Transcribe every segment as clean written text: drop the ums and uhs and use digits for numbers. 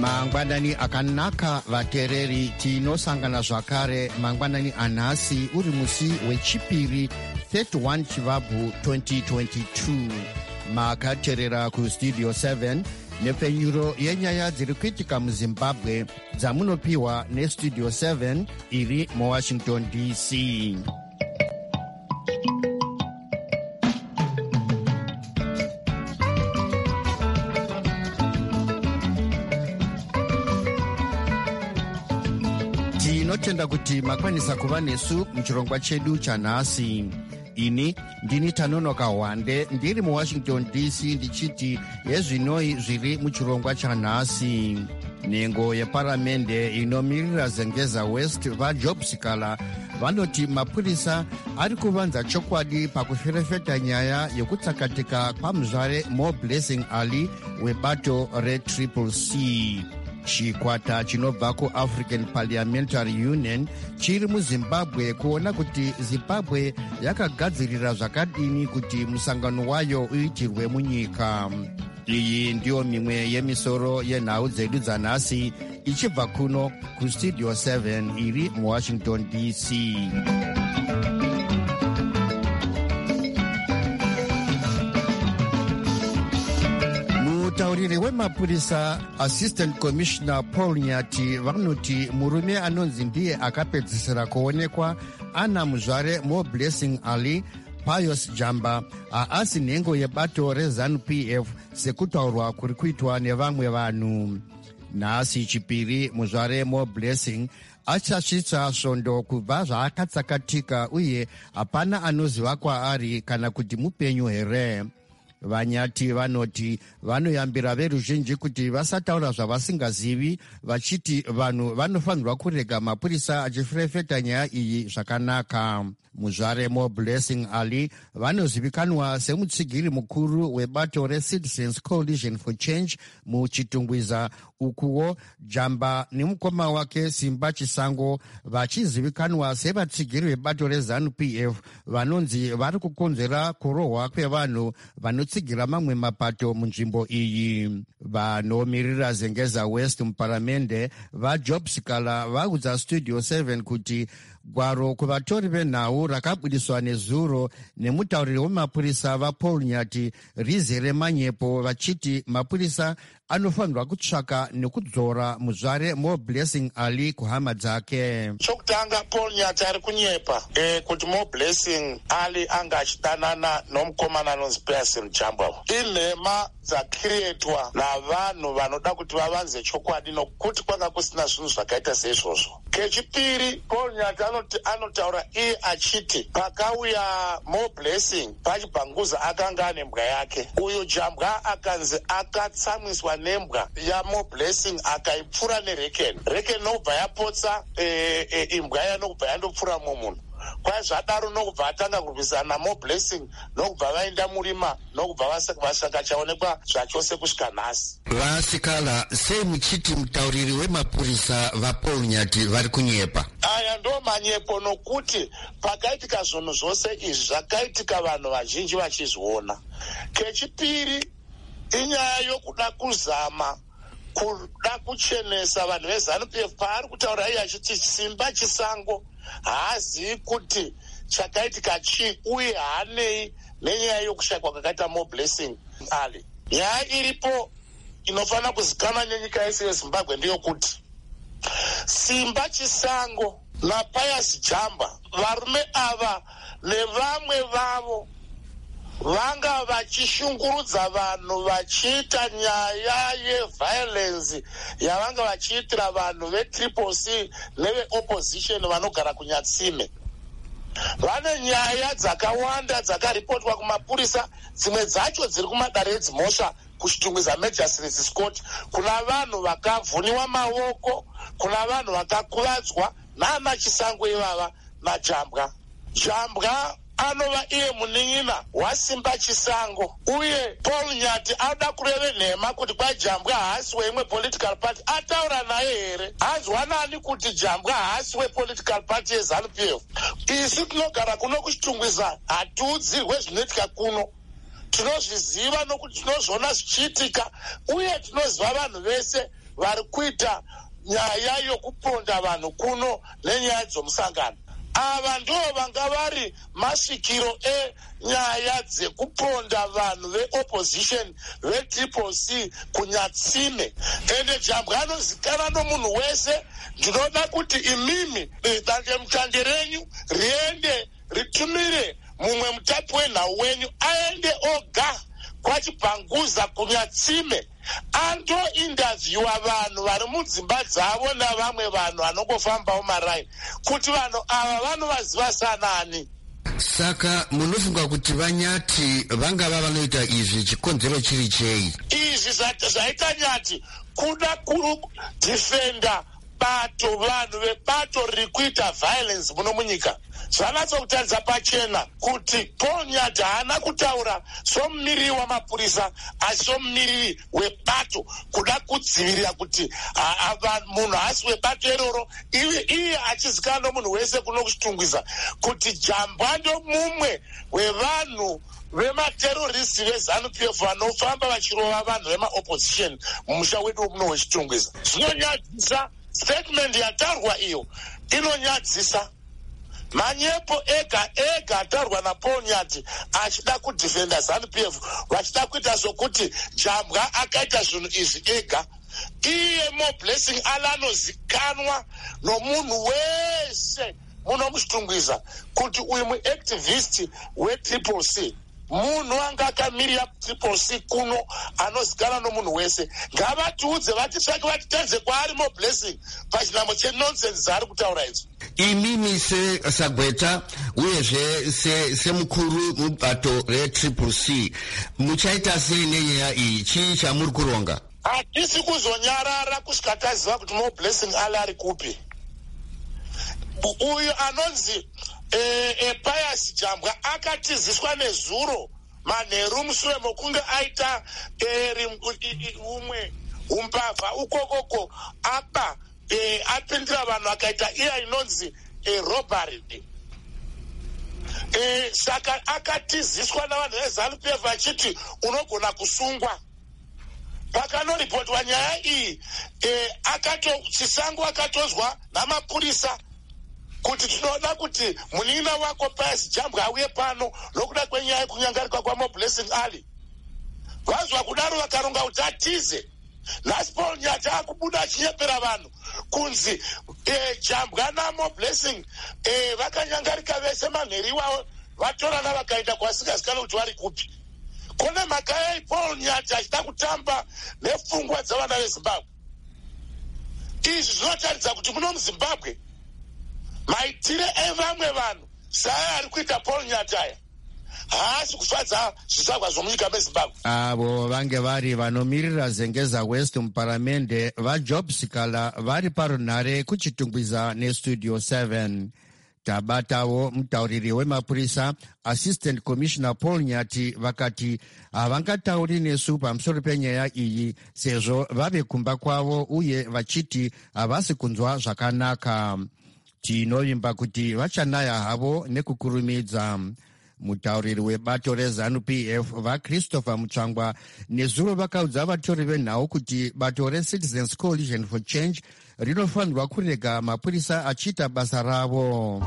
mangwanani akanaka vateereri, tinosangana zvakare mangwanani anhasi uri musi wechipiri 31 chivabvu 2022. makateerera kustudio 7 nepfenyuro yenyaya dziri kuitika muzimbabwe dzamunopiwa nestudio 7 iri muwashington dc. tinotenda kuti makwanisa kuva nesu muchirongwa chedu chanhasi. ini ndini Tanonoka Hwande ndiri muwashington dc ndichiti yezvinoi zviri muchirongwa chanhasi. nhengo yeparamende inomirira Zengeza West vaJob Sikala vanoti mapurisa ari kuvanza chokwadi pakuferefeta nyaya yekutsakatika kwamuzvare More Blessing Ali webato reCCC. chikwata chinobva kuAfrican Parliamentary Union chiri muzimbabwe kuona kuti zimbabwe yakagadzirira zvakadini kuti musangano wayo uitirwe munyika. iyi ndiyo mimwe yemisoro yenhau dzedu dzanhasi ichibva kuno kustudio 7 iri muwashington dc. mutauriri wemapurisa Assistant Commissioner Paul Nyati vanoti murume anonzi ndiye akapedzisira kuonekwa ana muzvare More Blessing Ali Pius Jamba haasi nhengo yebato reZANU-PF sekutaurwa kuri kuitwa nevamwe vanhu. nhasi chipiri muzvare More Blessing achasvitsa svondo kubva zvaakatsakatika uye hapana anoziva kwaari kana kuti mupenyu here. Vanyati vanoti vanoyambira veruzhinji kuti vasataura zvavasingazivi, vachiti vanhu vanofanirwa kurega mapurisa achiferefeta nyaya iyi zvakanaka. muzvare More Blessing Ali vanozivikanwa semutsigiri mukuru webato reCitizens Coalition for Change muchitungwiza, ukuwo Jamba nemukoma wake Simba Chisango vachizivikanwa sevatsigiri vebato reZANU-PF vanonzi vari kukonzera kurohwa kwevanhu vanotsigira mamwe mapato munzvimbo iyi. vanomiririra Zengeza West muparamende vaJob Sikala vaudza studio 7 kuti gwaro kuvatori venhau rakabudiswa nezuro nemutauriri wemapurisa vaPaul Nyati rizere manyepo, vachiti mapurisa anofanirwa kutsvaka nekudzora muzvare More Blessing Ali kuhama dzake. chokutanga Paul Nyati ari kunyepa kuti More Blessing Ali anga achidanana nomukomana anonzi Pius Jamba. inhema dzakiretwa navanhu vanoda kuti vavanze chokwadi nokuti kwanga kusina zvinhu zvakaita seizvozvo. kechipiri Paul Nyati anotaura iye achiti pakauya More Blessing pachibhanguza akanga ane mbwa yake. uyo Jambwa akanzi akatsamwiswa nembwa yaMore Blessing akaipfura nerekeni nokubva yapotsa imbwa iya nokubva yandopfura munhu. kwai zvadaro nokubva atanga kurwisana naMore Blessing nokubva vaenda murima nokubva vasakachaonekwa zvachose kusvika nhasi. vasikala sei muchiti mutauriri wemapurisa vaPaul Nyati vari kunyepa? aya ndo manyepo nokuti pakaitika zvinhu zvose izvi zvakaitika vanhu vazhinji vachizviona. kechipiri inyaya yokuda kuzama kuda kuchenesa vanhu veZANU-PF paari kutaura iye achiti Simba Chisango haazivi kuti chakaitika chii uye haanei nenyaya yokushayikwa kwakaita More Blessing Ali. nyaya iripo inofanira kuzikanwa nenyika yese yeZimbabwe ndeyokuti Simba Chisango naPius Jamba, varume ava nevamwe vavo vanga vachishungurudza vanhu vachiita nyaya yeviolence yavanga vachiitira vanhu veCCC neveopposition vanogara kunyatsime. vane nyaya dzakawanda dzakaripotwa kumapurisa, dzimwe dzacho dziri kumadare edzimhosva kuchitungwiza Magistrates Court. kuna vanhu vakavhuniwa maoko, kuna vanhu vakakuvadzwa naana Chisango ivava naJambwa. Jambwa anova iye munin'ina waSimba Chisango, uye Paul Nyati anoda kureve nhema kuti kwai Jambwa haasi weimwe political party. ataura naye here? anzwa nani kuti Jambwa haasi wepolitical party yeZANU-PF? isu tinogara kuno kuchitungwiza hatiudzirwe zvinoitika kuno. tinozviziva nokuti tinozviona zvichiitika, uye tinoziva vanhu vese vari kuita nyaya yokuponda vanhu kuno nenyaya dzomusangano. Ava ndo vanga vari masvikiro enyaya dzekuponda vanhu veopposition veTCC kunyatsime. Ende Jambwa anozikanwa nomunhu wese. Ndinoda kuti imimi dandemutande renyu riende ritumire mumwe mutapi wenhau wenyu aende oga kwaChibhanguza kunyatsime ando-interviewa vanhu vari mudzimba dzavo navamwe vanhu vanongofambawo maraini kuti vanhu ava vanovaziva sanani. Saka munofunga kuti Vanyati vangava vanoita izvi chikonzero chiri chei? Izvi zvaita Nyati kuda kudhifenda bato, vanhu vebato riri kuita violence muno munyika. Zvanatsokutaridza pachena kuti Paul Nyati haana kutaura somumiriri wamapurisa asi somumiriri webato kuda kudzivirira kuti munhu haasi webato iroro, iye achizikanwa nomunhu wese kuno kuchitungwiza kuti Jambwa ndo mumwe wevanhu vemateroristi veZANU-PF vanofamba vachirova vanhu vemaopposition mumusha wedu muno wechitungwiza. Zvinonyadzisa. Statement yatarwa iyo inonyadzisa. Manyepo ega atarwa naPaul Nyati achida kudhifenda ZANU-PF vachida kuita sokuti Jambwa akaita zvinhu izvi ega. Iye Blessing anozikanwa nomunhu wese muno muchitungwiza kuti uyu muactivist weTCC, munhu anga akamirira TCC kuno anozikanwa nomunhu wese. Ngavatiudze vatitsvake vatitenze kwaari Blessing pachinamo chenonsense dzaari kutaura idzo. Imimi Sagweta uyezve semukuru mubato reTCC muchaita sei nenyaya iyi? Chii chamuri kuronga? Hatisi kuzonyarara kusvika taziva kuti Blessing ari kupi. Uyu anonzi Pius Jambwa akatiziswa nezuro manheru mushure mokunge aita umwe umbavha ukokoko apa apindira vanhu akaita iya inonzi robbery. Saka akatiziswa navanhu veZANU-PF vachiti unogona kusungwa. Pakanoripotwa nyaya iyi Chisango akatozwa namapurisa kuti tinoda kuti munina wako Pius Jambwa auye pano nokuda kwenyaya yekunyangarika kwaMoblessing Ali. Vazwa kudaro vakaronga kuti atize. Nhasi Paul Nyati akubuda achinyepera vanhu kunzi Jambwa naMoblessing vakanyangarika vese manheri wavo vatorana vakaenda kwasingazikana kuti vari kupi. Kune mhaka yei Paul Nyati achida kutamba nepfungwa dzavana veZimbabwe. Izvi zvinotaridza kuti muno muZimbabwe maitire evamwe vanhu saya ari kuita Paul Nyati aya haasi kufadza zvitsvagwa zvomunyika meZimbabwe. Avo vange vari vanomirira Zengeza West muparamende vaJob Sikala vari parunhare kuchitungwiza neStudio 7. Tabatawo mutauriri wemapurisa Assistant Commissioner Paul Nyati vakati havangatauri nesu pamusoro penyaya iyi sezvo vave kumba kwavo uye vachiti havasi kunzwa zvakanaka. Tinovimba kuti vachanaya havo nekukurumidza. Mutauriri webato reZANU-PF vaChristopher Mutsvangwa nezuro vakaudza vatori venhau kuti bato reCitizens Coalition for Change rinofanirwa kurega mapurisa achiita basa ravo.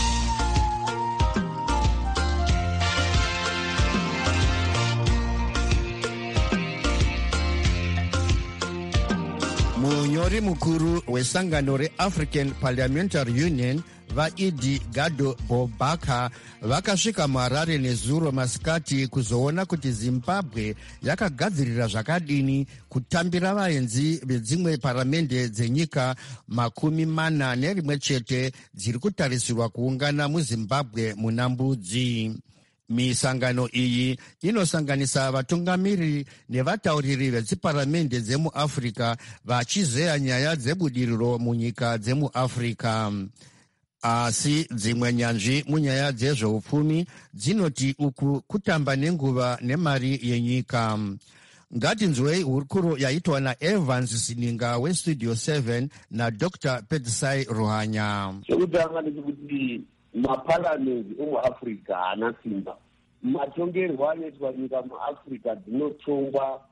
Munyori mukuru wesangano reAfrican Parliamentary Union vaIdi Gado Bobaka vakasvika muHarare nezuro masikati kuzoona kuti Zimbabwe yakagadzirira zvakadini kutambira vaenzi vedzimwe paramende dzenyika 41 chete dziri kutarisirwa kuungana muZimbabwe muna Mbudzi. Misangano iyi inosanganisa vatungamiriri nevatauriri vedziparamende dzemuAfrica vachizeya nyaya dzebudiriro munyika dzemuAfrica. Asi dzimwe nyanzvi munyaya dzezveupfumi dzinoti uku kutamba nenguva nemari yenyika. Ngatinzwei hurukuro yaitwa naEvans Sininga weStudio 7 naDr. Pedzisai Ruhanya. Chekutanga ndechekuti maparamendi emuAfrica haana simba. Matongerwo anoitwa nyika muAfrica dzinotongwa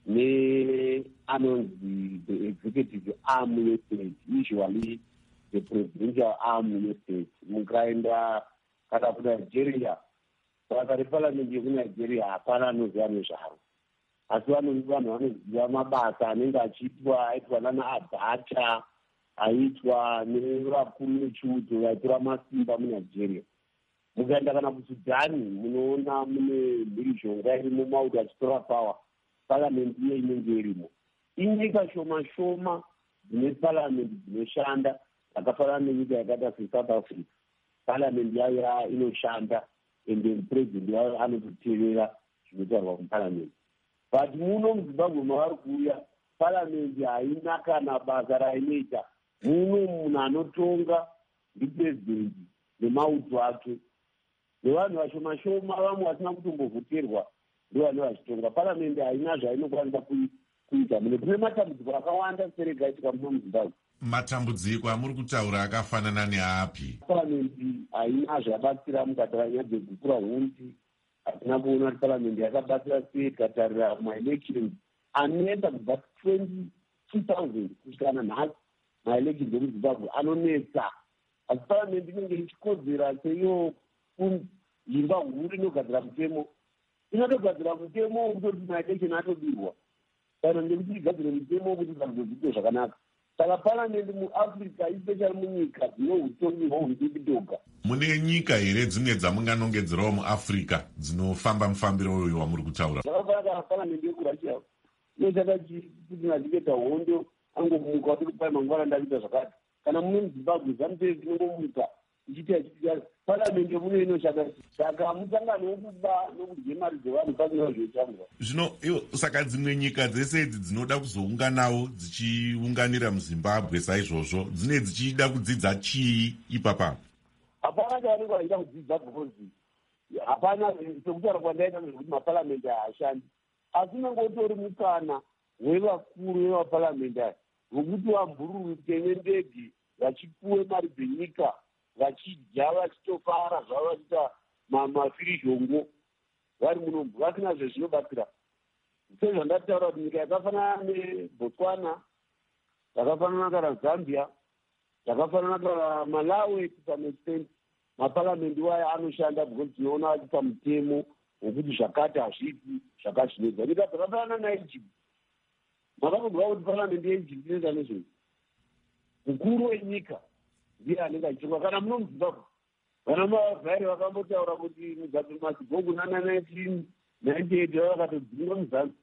anonzi the executive arm yestate, usually the presidential arm yestate. Mukaenda kana kuNigeria, saka reparliament yekuNigeria hapana anoziva nezvaro, asi vanhu vanoziva mabasa anenge aitwa nana Abacha, aitwa nevakuru vechiuto vaitora masimba muNigeria. Mukaenda kana kuSudani, munoona mune mhirizhonga irimo mauto achitora pawa, parliament iye inenge irimo. Inyika shoma shoma dzine parliament dzinoshanda, dzakafanana nenyika yakaita seSouth Africa. Parliament yayo inoshanda ende president yayo anototevera zvinotaurwa muparliament. But muno muZimbabwe mavari kuuya, parliament haina kana basa rainoita. Muno munhu anotonga ndipresident nemauto ake, nevanhu vashoma shoma vamwe vasina kutombovhoterwa ndovanhu vachitonga. Parliament haina zvainokwanisa kuita. Mune kune matambudziko akawanda serega aitika muno muZimbabwe. Matambudziko amuri kutaura akafanana neapi? Parliament haina zvabatsira mukataura nyaya dzekukura hunzi. Hatina kuona kuti parliament yakabatsira sei katarira maelections anoenda kubva 20,000 kusvika nanhasi. Maelections emuZimbabwe anonetsa, asi parliament inenge ichikodzera seiyo imba huru inogadzira mutemo. Inotogadzira mutemo wekutoti maelection atobirwa, kana ndekuti igadzire mutemo wekuti zvazodziite zvakanaka. Saka parliament muAfrica, especially munyika dzine utongi hwehudiki-doga. Mune nyika here dzimwe dzamunganongedzerawo muAfrica dzinofamba mufambiro uyu wamuri kutaura? Zvakafanana kana parliament yekurussia inoshanda kuti nachiketa hondo angomuka kuti kupai mangwana ndakuita zvakati. Kana muno muZimbabwe ZANU-PF inongomuka ichiita parliament muno inoshanda. Saka musangano wekuba nokudye mari dzevanhu pasina zvoitambwa. Zvino saka dzimwe nyika dzese idzi dzinoda kuzounganawo dzichiunganira muZimbabwe saizvozvo, dzine dzichida kudzidza chii ipapa? Hapana chavanenge vachida kudzidza, because hapana sekutaura kwandaita nezvekuti maparliament haashandi, asi unongotori mukana wevakuru vemaparliament aya vokuti vambururike nendege vachipuwe mari dzenyika, vachidya vachitofara zvavo vachiita mafirizhongo vari munombo vasina zvezvinobatsira. Sezvandataura kuti nyika yakafanana neBotswana, yakafanana kana Zambia, yakafanana kana Malawi, to some extent maparliament wayo anoshanda because tinoona vachipa mutemo wekuti zvakati hazviiti zvakati zvinoita. Nyika dzakafanana naEgypt, makambobva kuti parliament yeEgypt inoita nezvei? Mukuru wenyika ndiye anenge achitonga. Kana muno muZimbabwe vana mavhari vakambotaura kuti Mugabe-Mazigongo nana1998 vakatodzinga muzanzi.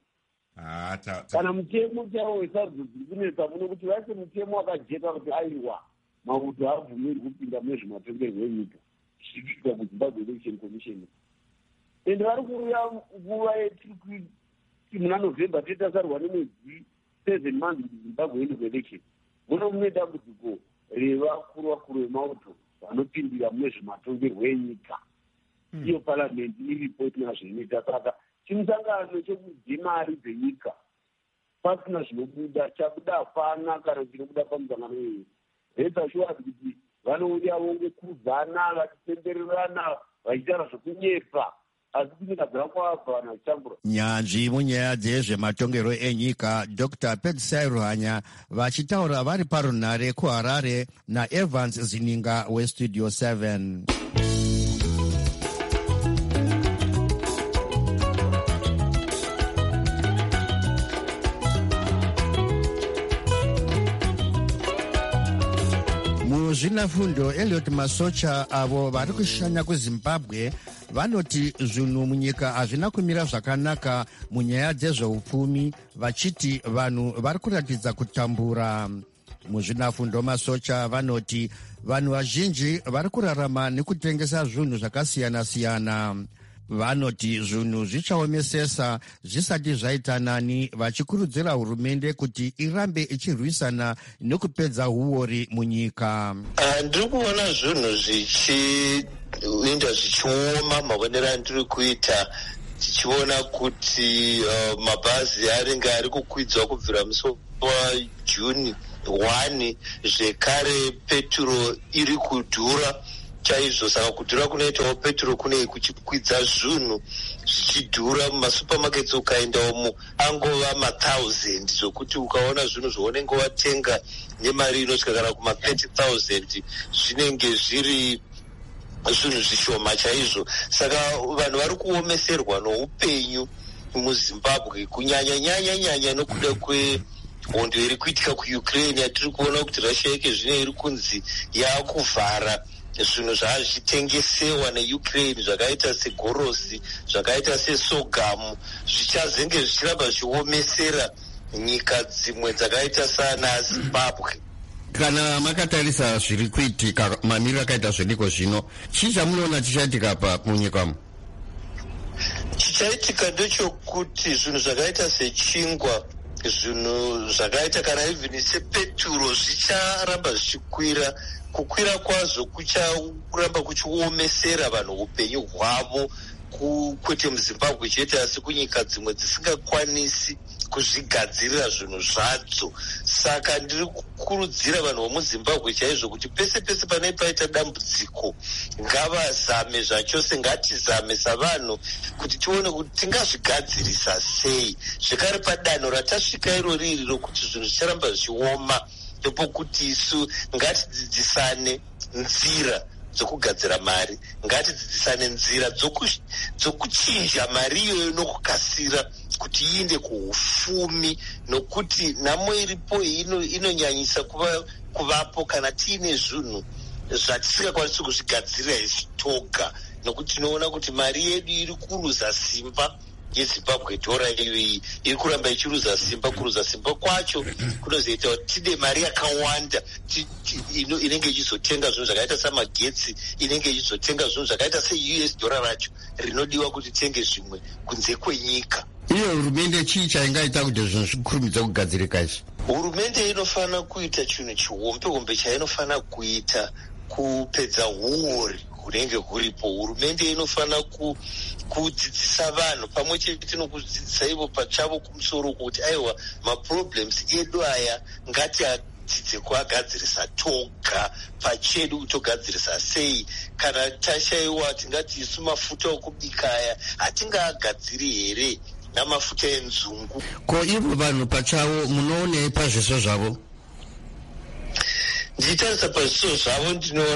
Kana mutemo chavo wesarudzo dziri kunetsa muno kuti vaise mutemo wakajeka kuti aiwa mauto haabvumiri kupinda mune zvematongerwo enyika zvichiitika kuZimbabwe Election Commission. Ende vari kuuya nguva yetiri kuti muna November totasarwa nemwedzi 7 months kuti Zimbabwe ende kuelection. Muno mune dambudziko revakuru vemauto vanopindira mune zvematongerwo enyika. Iyo parliament iripo isina zvinoita. Saka chimusangano chekudye mari dzenyika pasina zvinobuda, chabuda hapana kana chinobuda pamusangano iyoyo. Reta shuwa kuti vanouya vongokuzana vachitendererana vachitaura zvokunyepa, asi kunyika dzavakwabva vanhu vachitambura. Nyanzvi munyaya dzezvematongerwo enyika Dr. Petsai Ruhanya vachitaura vari parunhare kuHarare naEvans Zininga weStudio 7. Muzvinafundo Elliot Masocha avo vari kushanya kuZimbabwe vanoti zvinhu munyika hazvina kumira zvakanaka munyaya dzezveupfumi, vachiti vanhu vari kuratidza kutambura. Muzvinafundo Masocha vanoti vanhu vazhinji vari kurarama nekutengesa zvinhu zvakasiyana-siyana. Vanoti zvinhu zvichaomesesa zvisati zvaita nani, vachikurudzira hurumende kuti irambe ichirwisana nekupedza uori munyika. Ndiri kuona zvinhu zvichienda zvichioma mavonero andiri kuita, tichiona kuti mabhazi anenge ari kukwidzwa kubvira musi waJuni 1, zvekare peturo iri kudhura, chaizvo. Saka kudhura kunoitawo petrol kunei kuchikwidza zvinhu zvichidhura. Mumasupermarkets ukaenda umu angova ma1000 zvokuti ukaona zvinhu zvaunenge watenga nemari inosvika kana kuma30,000 zvinenge zviri zvinhu zvishoma chaizvo. Saka vanhu vari kuomeserwa noupenyu muZimbabwe kunyanya nokuda kwehondo iri kuitika kuUkraine yatiri kuona kuti Russia yake zvino iri kunzi yaakuvhara zvinhu zvazvitengesewa neUkraine zvakaita segorosi, zvakaita sesogamu, zvichazenge zvichiramba zvichiomesera nyika dzimwe dzakaita sana Zimbabwe. Kana makatarisa zviri kuitika, mamiriro akaita zvidiko zvino, chii chamunoona chichaitika pa munyikamo? Chichaitika ndechokuti zvinhu zvakaita sechingwa, zvinhu zvakaita kana even sepeturo zvicharamba zvichikwira. Kukwira kwazvo kucharamba kuchiomesera vanhu upenyu hwavo, kwete muZimbabwe chete asi kunyika dzimwe dzisingakwanisi kuzvigadzirira zvinhu zvadzo. Saka ndiri kukurudzira vanhu vomuZimbabwe chaizvo kuti pese pese panei paita dambudziko ngavazame zvachose, ngatizame savanhu kuti tione kuti tingazvigadzirisa sei. Zvekare padanho ratasvika iro riri rokuti zvinhu zvicharamba zvichioma, ndopokuti isu ngatidzidzisane nzira dzokugadzira mari, ngatidzidzisane nzira dzokuchinja mari iyoyo nokukasira kuti iende kuufumi, nokuti nhamo iripo inonyanyisa kuvapo kana tiine zvinhu zvatisingakwanisi kuzvigadzirira isi toga, nokuti tinoona kuti mari yedu iri kuruza simba yeZimbabwe dhora iyoyi iri kuramba ichiruza simba. Kuruza simba kwacho kunozoita kuti tide mari yakawanda inenge ichizotenga zvinhu zvakaita samagetsi, inenge ichizotenga zvinhu zvakaita seUS dhora racho rinodiwa kuti tenge zvimwe kunze kwenyika. Iyo hurumende chii chaingaita kuti zvinhu zvikurumidza kugadzirika izvi? Hurumende inofana kuita chinhu chihombe chainofana kuita kupedza uori hunenge huripo. Hurumende inofana kudzidzisa vanhu pamwe chete nokudzidzisa ivo pachavo kumusoro kuti aiwa maproblems edu aya ngatiadzidze kuagadzirisa toga pachedu, kutogadzirisa sei. Kana tashaiwa tingati isu mafuta okubika aya hatingaagadziri here namafuta enzungu? Ko ivo vanhu pachavo munoonei pazviso zvavo? Ndichitarisa pazviso zvavo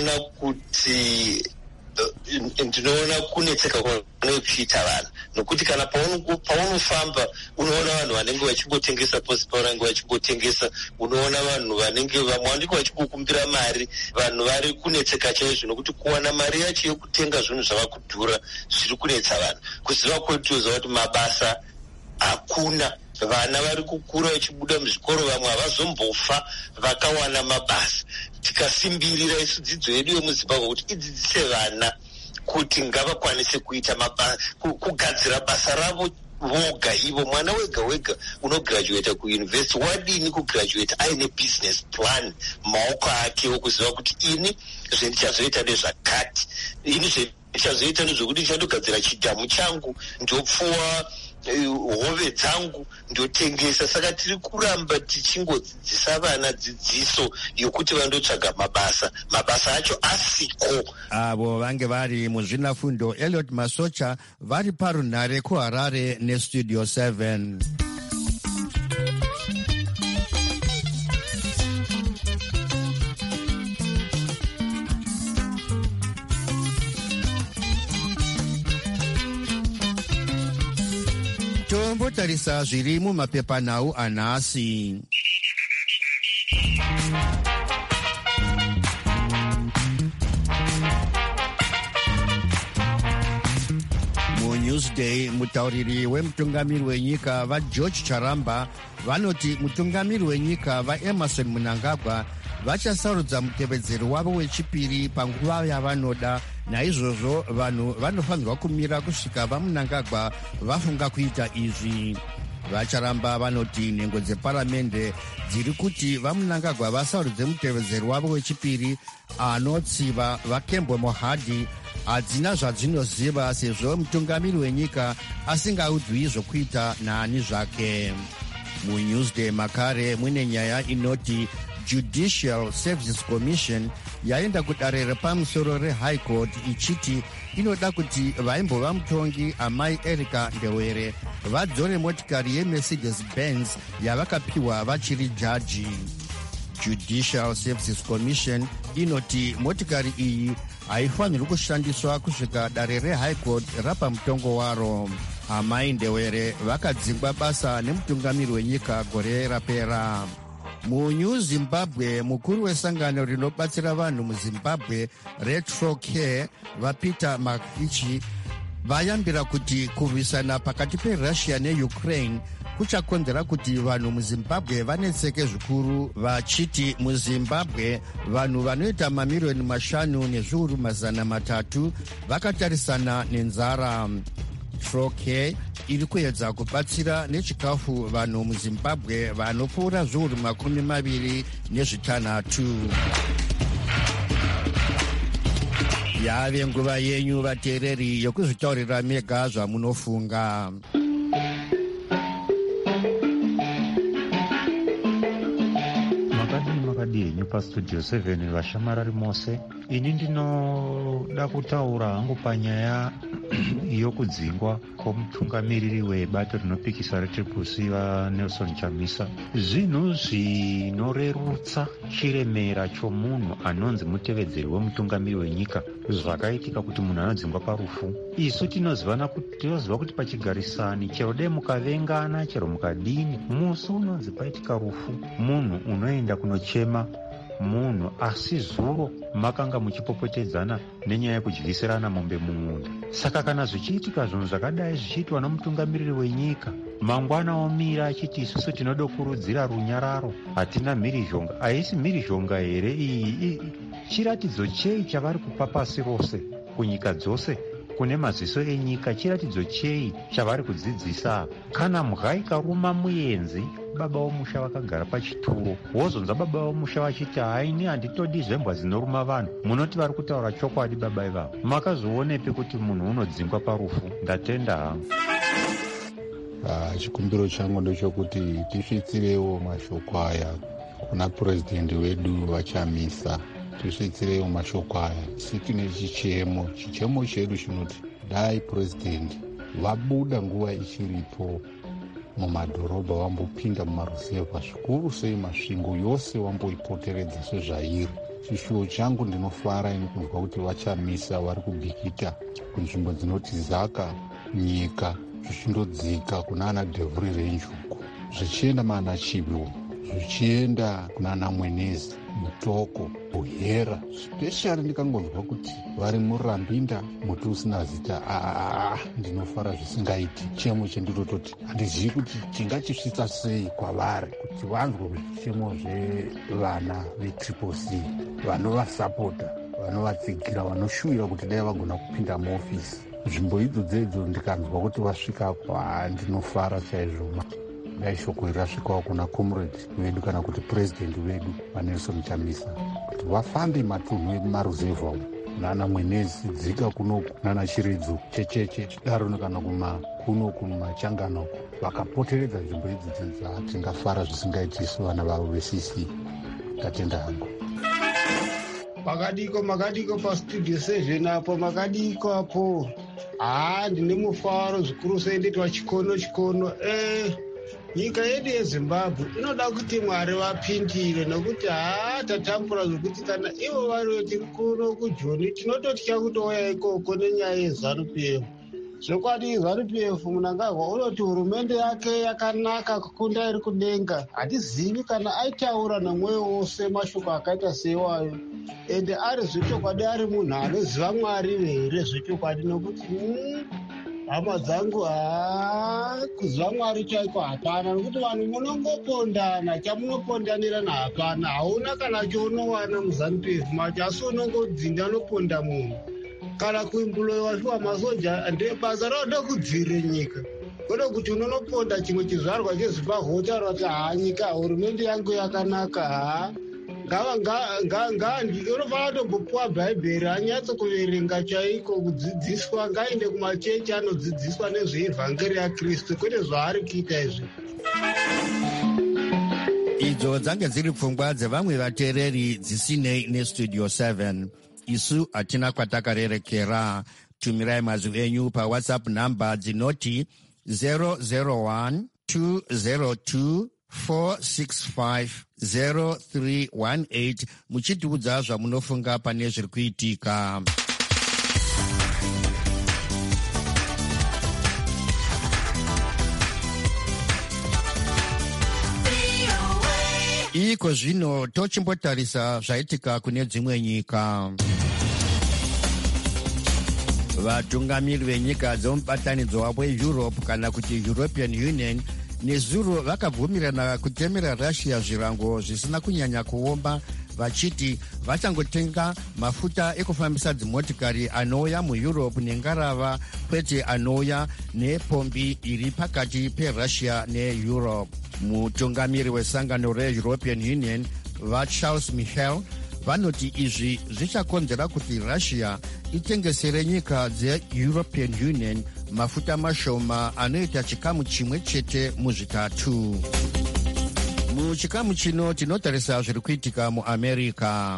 ndinoona kunetseka kwanokuita vanhu, nokuti kana paunofamba unoona vanhu vanenge vachimbotengesa posi pavanenge vachimbotengesa, unoona vanhu vamwe vanenge vachikukumbira mari. Vanhu vari kunetseka chaizvo, nokuti kuwana mari yacho yekutenga zvinhu zvava kudhura zviri kunetsa vanhu. Kuziva kwedu toziva kuti mabasa hakuna. Vana vari kukura vachibuda muzvikoro, vamwe havazombofa vakawana mabasa. Tikasimbirira isu dzidzo yedu yomuZimbabwe kuti idzidzise vana kuti ngavakwanise kuita kugadzira basa ravo voga ivo. Mwana wega wega unograduata kuyunivhesiti wadini kugraduata aine business plan maoko ake wokuziva kuti ini zvendichazoita ndezvakati, ini zvendichazoita ndezvokuti ndichandogadzira chidhamu changu, ndopfuwa hove dzangu, ndotengesa. Saka tiri kuramba tichingodzidzisa vana dzidziso yokuti vandotsvaga mabasa acho asiko. Avo vange vari muzvinafundo Elliot Masocha vari parunhare kuHarare neStudio 7. Tombotarisa zviri mumapepanhau anhasi. muNewsday mutauriri wemutungamiri wenyika vaGeorge Charamba vanoti mutungamiri wenyika vaEmerson Mnangagwa vachasarudza mutevedzeri wavo wechipiri panguva yavanoda. Naizvozvo vanhu vanofanirwa kumira kusvika vaMnangagwa vafunga kuita izvi. VaCharamba vanoti nhengo dzeparamende dziri kuti vaMnangagwa vasarudze mutevedzeri wavo wechipiri anotsiva vaKembo Mohadi hadzina zvadzinoziva, sezvo mutungamiri wenyika asingaudzwi zvokuita naani zvake. muNewsday makare mune nyaya inoti Judicial Services Commission yaenda kudare repamusoro reHigh Court ichiti inoda kuti vaimbova mutongi amai Erica Ndewere vadzore motikari yeMercedes Benz yavakapiwa vachiri jaji. Judicial Services Commission inoti motikari iyi haifanirwi kushandiswa kusvika dare reHigh Court rapa mutongo waro. Amai Ndewere vakadzingwa basa nemutungamiri wenyika gore rapera. MuNew Zimbabwe, mukuru wesangano rinobatsira vanhu muZimbabwe RetroCare vaPeter Makichi vayambira kuti kurwisana pakati peRussia neUkraine kuchakonzera kuti vanhu muZimbabwe vanetseke zvikuru, vachiti muZimbabwe vanhu vanoita mamiliyoni 5,300,000 vakatarisana nenzara. TroCare iri kuedza kubatsira nechikafu vanhu muZimbabwe vanopfuura zviuru 26. Yave nguva yenyu vateereri yokuzvitaurira mega zvamunofunga. makadi henyu pastudio 7 vashamarari mose. Ini ndinoda kutaura hangu panyaya yokudzingwa kwomutungamiriri webato rinopikisa reTriple-C vaNelson Chamisa. Zvinhu zvinorerutsa chiremera chomunhu anonzi mutevedzeri wemutungamiri wenyika zvakaitika kuti munhu anodzingwa parufu. Isu tinoziva kuti pachigarisani chero dai mukavengana chero mukadini, musi unonzi paitika rufu munhu unoenda kunochema munhu, asi zuro makanga muchipopotedzana nenyaya yekudyisirana mombe mumunda. Saka kana zvichiitika zvinhu zvakadai zvichiitwa nomutungamiriri wenyika, mangwana omira achiti isusu tinoda kurudzira runyararo, hatina mhirizhonga. Haisi mhirizhonga here iyi? Chiratidzo chei chavari kupa pasi rose kunyika dzose kune maziso enyika? Chiratidzo chei chavari kudzidzisa? Kana mhaka ikaruma muenzi, baba vomusha vakagara pachituro, wozonza baba vomusha vachiti haini handitodi zvembwa zinoruma vanhu, munoti vari kutaura chokwadi baba ivavo? Makazoonepi kuti munhu unodzingwa parufu? Ndatenda hangu. Chikumbiro changu ndechokuti tisvitsirewo mashoko aya kuna purezidendi wedu vaChamisa. Tisvitsirewo mashoko aya. Tine chichemo chedu chinoti dai purezidendi vabuda nguva ichiripo mumadhorobha vambopinda mumaruzevha, zvikuru sei masvingo yose vamboipoteredza sezvairi. Chishuwo changu ndinofara ini kunzwa kuti vaChamisa vari kubhikita kunzvimbo dzinoti Zaka, Nyika, zvichindodzika kuna ana Devhuri Renjuku, zvichienda maana Chibiwo, zvichienda kuna ana Mwenezi, Mutoko, Buhera. Speshari ndikangonzwa kuti vari muRambinda, muti usina zita. Ndinofara zvisingaiti. Chemo chendinototi handizivi kuti chingachisvitsa sei kwavari kuti vanzwe zvichemo zvevana veTriple-C, vanovasapota, vanovatsigira, vanoshuvira kuti dai vagona kupinda muofisi. Nzvimbo idzodzo ndikanzwa kuti vasvikapo, ndinofara chaizvo. Dai shoko iri rasvikawo kuna comrade vedu kana kuti purezidendi vedu vaNelson Chamisa kuti vafambe matunhu emaruzevha nana Mwenezi, Dzika kunoku nana Chiredzo, Checheche, Chidaro kana kunoku mumachangano, vakapoteredza nzvimbo idzi tingafara zvisingaitisu vana vavo veCC. Tatenda hangu. Makadiko pastudio 7 apo, makadiko apo. Ndine mufaro zvikuru sei ndetwa chikono. Nyika yedu yeZimbabwe inoda kuti Mwari vapindire, nokuti tatambura zvokuti kana ivo variwo tiri kuno kuJoni tinototya kutouya ikoko nenyaya yeZANU-PF. Zvokwadi ZANU-PF Mnangagwa unoti hurumende yake yakanaka kukunda iri kudenga. Hatizivi kana aitaura nemwoyo wose mashoko akaita seiwayo, ende ari zvechokwadi, ari munhu anoziva Mwari here zvechokwadi, nokuti hama dzangu kuziva Mwari chaiko hapana, nokuti vanhu munongopondana, chamunopondanirana hapana. Hauna kana chaunowana muZANU-PF macho, asi unongodzinda unoponda munhu. Kana kuimbuloiwa shuwa masoja ndebasa rauda kudzivirira nyika, kwete kuti unonoponda chimwe chizvarwa cheZimbabwe wotaura kuti nyika hurumende yangu yakanaka. Unofana kutombopuwa bhaibheri anyatso kuverenga chaiko, kudzidziswa, ngaende kumachechi anodzidziswa nezveivhangeri yaKristu, kwete zvaari kuita izvi. idzo dzange dziri pfungwa dzevamwe vateereri dzisinei nestudio 7. isu hatina kwatakarerekera. Tumirai mazwi enyu pawhatsapp namba dzinoti 001 202 465 0318 muchitiudza zvamunofunga pane zviri kuitika. Iko zvino tochimbotarisa zvaitika kune dzimwe nyika. Vatungamiri venyika dzemubatanidzo weEurope kana kuti European Union nezuro vakabvumirana kutemera Russia zvirango zvisina kunyanya kuomba, vachiti vachangotenga mafuta ekufambisa dzimotikari anouya muEurope nengarava, kwete anouya nepombi iri pakati peRussia neEurope. Mutungamiri wesangano reEuropean Union vaCharles Michel vanoti izvi zvichakonzera kuti Russia itengesere nyika dzeEuropean Union mafuta mashoma anoita chikamu chimwe chete muzvitatu. Muchikamu chino tinotarisa zviri kuitika muAmerica.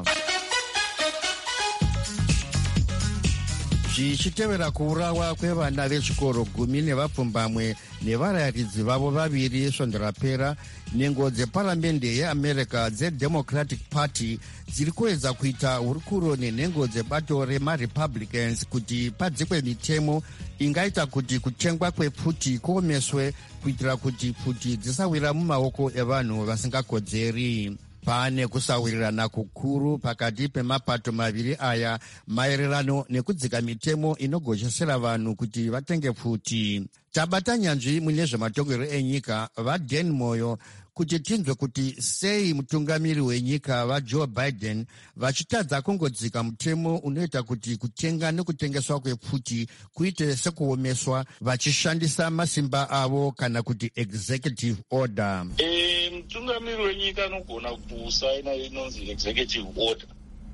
Zvichitevera kuurawa kwevana vechikoro 10 nevapfumbamwe nevarayiridzi vavo vaviri svondo rapera, nhengo dzeparamende yeAmerica dzeDemocratic Party dziri kuedza kuita hurukuro nenhengo dzebato remaRepublicans kuti padzikwe mitemo ingaita kuti kutengwa kwepfuti kuomeswe kuitira kuti pfuti dzisawira mumaoko evanhu vasingakodzeri. Pane kusawirirana kukuru pakati pemapato maviri aya maererano nekudzika mitemo inogoshesera vanhu kuti vatenge pfuti. Tabata nyanzvi mune zvematongero enyika vaDan Moyo kuti tinzwe kuti sei mutungamiri wenyika vaJoe Biden vachitadza kungodzika mutemo unoita kuti kutenga nekutengeswa kwepfuti kuite sekuomeswa vachishandisa masimba avo kana kuti executive order. Mutungamiri wenyika anogona kusaina inonzi executive order,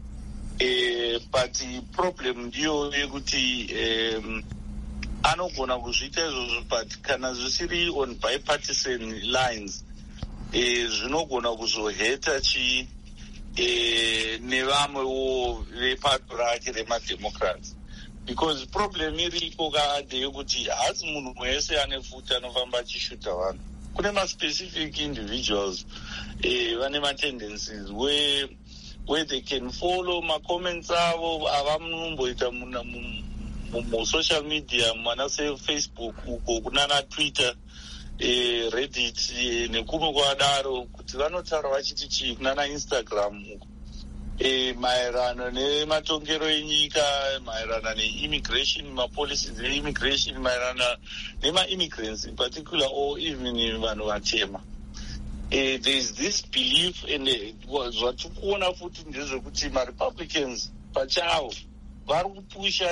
but problem ndiyo yekuti anogona kuzviita izvozvo, but kana zvisiri on bipartisan lines zvinogona kuzoheta nevamwewo vepato rake remademocrats, because problem iripo ndeyekuti hasi munhu wese ane futi anofamba achishuta vanhu. Kune ma-specific individuals vane ma-tendencies where they can follow ma-comments avo avamunomboita mu-social media mana se-Facebook uko kunana Twitter, Reddit nekumwe kwadaro, kuti vanotaura vachiti chii kunana Instagram uko maererano nematongero enyika, maererano neimmigration, mapolicies eimmigration, maererano nema-immigrants in particular, or even vanhu vatema. There is this belief, and zvatikuona futi ndezvekuti ma-Republicans pachavo vari kupusha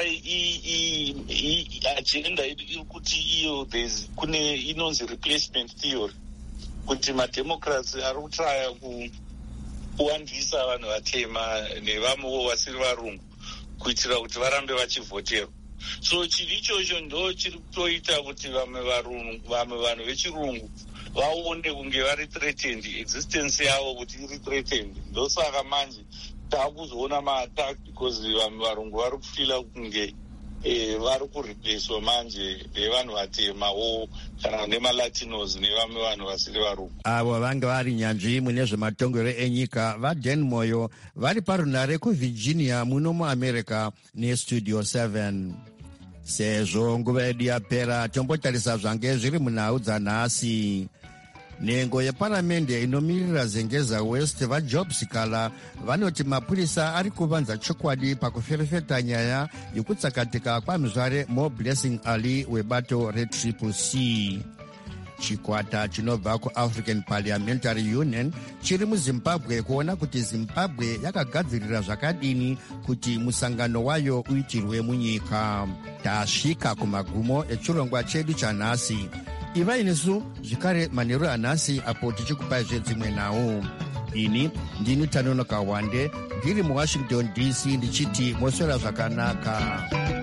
agenda iri kuti iyo kune inonzi replacement theory, kuti ma-Democrats ari kutraya kuwandisa vanhu vatema nevamwewo vasiri varungu kuitira kuti varambe vachivhoterwa. So chiri ichocho ndo chiri kutoita kuti vamwe vanhu vechirungu vaone kunge vari threatened, existence yavo kuti iri threatened. Ndosaka manje taakuzoona ma-attack because vamwe varungu vari kufila kunge vari kureplacewa manje nevanhu vatema kana nemalatinos nevamwe vanhu vasiri varungu. Avo vange vari nyanzvi mune zvematongero enyika vaDan Moyo vari parunare kuVirginia muno muAmerica nestudio 7. Sezvo nguva yedu yapera, tombotarisa zvange zviri munhau dzanhasi. Nhengo yeparamende inomirira Zengeza West vaJob Sikala vanoti mapurisa ari kuvanza chokwadi pakuferefeta nyaya yekutsakatika kwamuzvare MoBlessing Ali webato reCCC. Chikwata chinobva kuAfrican Parliamentary Union chiri muZimbabwe kuona kuti Zimbabwe yakagadzirira zvakadini kuti musangano wayo uitirwe munyika. Tasvika kumagumo echirongwa chedu chanhasi. Ivai nesu zvakare manheru anhasi apo tichikupai zvedzimwe nhau. Ini ndini Tanonoka Wande ndiri muWashington DC ndichiti moswera zvakanaka.